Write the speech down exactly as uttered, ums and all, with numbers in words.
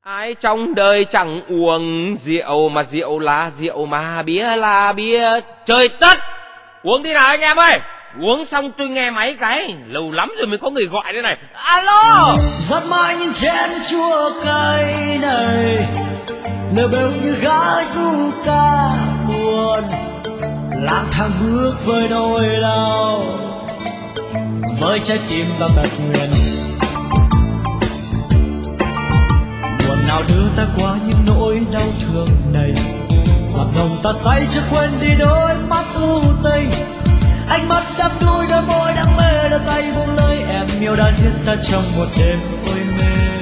Ai trong đời chẳng uống rượu, mà rượu là rượu, mà bia là bia. Trời tất! Uống đi nào anh em ơi! Uống xong tôi nghe máy cái. Lâu lắm rồi mới có người gọi đây này. Alo! Dắt mãi những chén chua cay này, lờ bêu như gái du ca buồn, lang thang bước với nỗi đau, với trái tim ta bật nguyện. Buồn nào đưa ta qua những nỗi đau thương này, hoặc nồng ta say chưa quên đi đôi mắt u tình. Ánh mắt đắm đuối, đôi môi đắm mê, đôi tay buông lơi, em yêu đã giết ta trong một đêm ôi mê.